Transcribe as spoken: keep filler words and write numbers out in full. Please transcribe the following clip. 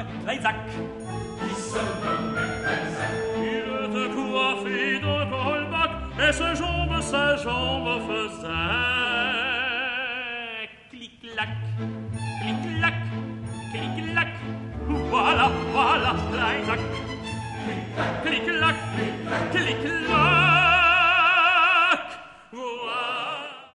nommait Isaac. Il se nommait Isaac. Il était coiffé d'un colbac et ses jambes, ses jambes faisaient clic-clac, clic-clac, clic-clac. Voilà, voilà, l'Isaac. Clic-clac, clic-clac.